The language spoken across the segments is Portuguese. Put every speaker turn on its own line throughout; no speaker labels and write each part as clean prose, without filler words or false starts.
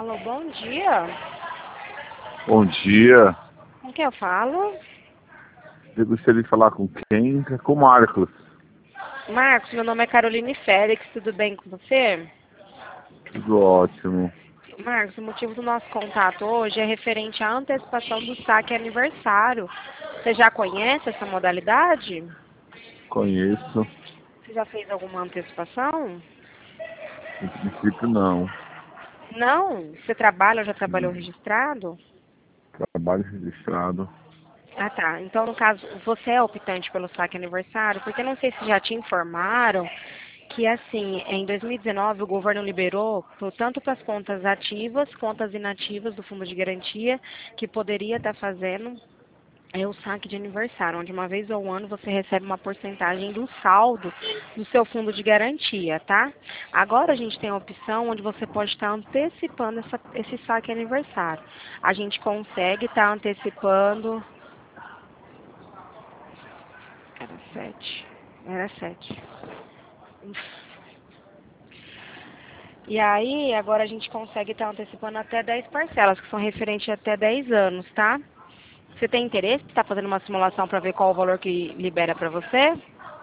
Alô, bom dia.
Bom dia.
Com quem eu falo?
Eu gostaria de falar com quem? Com o Marcos.
Marcos, meu nome é Caroline Félix, tudo bem com você?
Tudo ótimo.
Marcos, o motivo do nosso contato hoje é referente à antecipação do saque aniversário. Você já conhece essa modalidade?
Conheço.
Você já fez alguma antecipação?
Em princípio, não.
Não? Você trabalha ou já trabalhou registrado?
Trabalho registrado.
Ah, tá. Então, no caso, você é optante pelo saque aniversário? Porque eu não sei se já te informaram que, assim, em 2019 o governo liberou, tanto para as contas ativas, contas inativas do Fundo de Garantia, que poderia estar fazendo o saque de aniversário, onde uma vez ao ano você recebe uma porcentagem do saldo do seu fundo de garantia, tá? Agora a gente tem a opção onde você pode estar antecipando esse saque aniversário. A gente consegue estar antecipando. Era 7. Era 7. E aí, agora a gente consegue estar antecipando até 10 parcelas, que são referentes até 10 anos, tá? Você tem interesse em estar fazendo uma simulação para ver qual o valor que libera para você?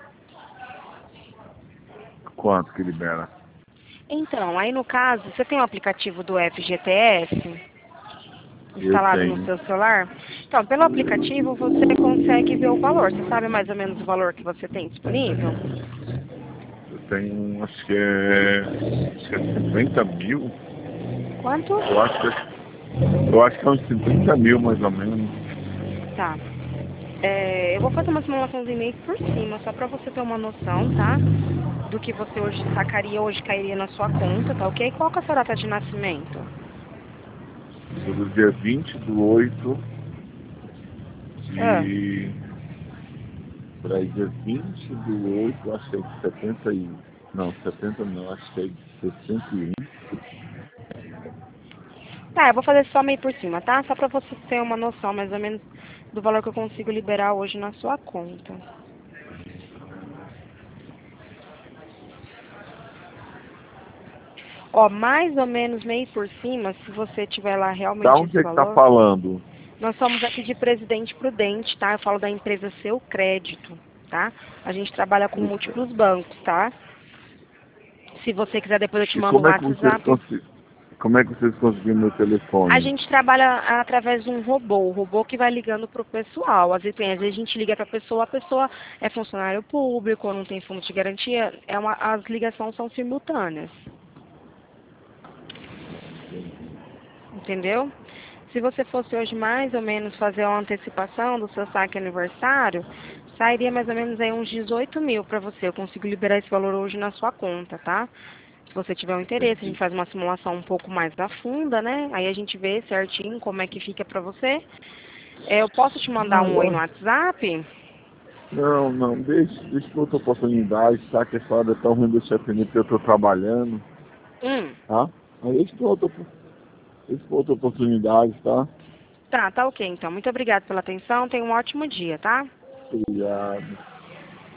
Quanto que libera?
Então, aí no caso, você tem o aplicativo do FGTS
Eu
instalado no
tenho.
seu celular? Então, pelo aplicativo você consegue ver o valor. Você sabe mais ou menos o valor que você tem disponível?
Eu tenho, acho que é 50 mil.
Quanto?
Eu acho que é uns 50 mil, mais ou menos.
Tá. Eu vou fazer uma simulação de e-mails por cima, só para você ter uma noção, tá? Do que você hoje sacaria, hoje cairia na sua conta, tá ok? Qual que é a sua data de nascimento?
Sou do dia 20 do 8
Ah,
de... Peraí, dia 20 do 8, acho que é de 70 e... Não, 70 não, acho que é de 61.
tá, eu vou fazer só meio por cima, tá? Só para você ter uma noção mais ou menos do valor que eu consigo liberar hoje na sua conta. Ó, mais ou menos meio por cima, se você tiver lá
Da
realmente
onde
esse
é que tá
valor.
falando?
Nós somos aqui de Presidente Prudente, tá? Eu falo da empresa Seu Crédito, tá? A gente trabalha com múltiplos bancos, tá? Se você quiser, depois eu te
E
mando o WhatsApp.
como é que vocês conseguiram meu
A
telefone?
gente trabalha através de um robô, o robô que vai ligando pro pessoal. Às vezes a gente liga pra pessoa, a pessoa é funcionário público, ou não tem fundo de garantia, as ligações são simultâneas, entendeu? Se você fosse hoje mais ou menos fazer uma antecipação do seu saque aniversário, sairia mais ou menos aí uns 18 mil para você. Eu consigo liberar esse valor hoje na sua conta, tá? Se você tiver um interesse, a gente
Entendi.
faz uma simulação um pouco mais afunda, né? Aí a gente vê certinho como é que fica para você. Eu posso te mandar um oi no
Não,
WhatsApp?
não, deixa pra outra oportunidade, tá? Que essa hora é tão ruim deixar atender porque eu tô trabalhando,
Hum,
tá? Aí deixa pra outra oportunidade, tá?
tá ok então. Muito obrigada pela atenção. Tenha um ótimo dia, tá?
Obrigado.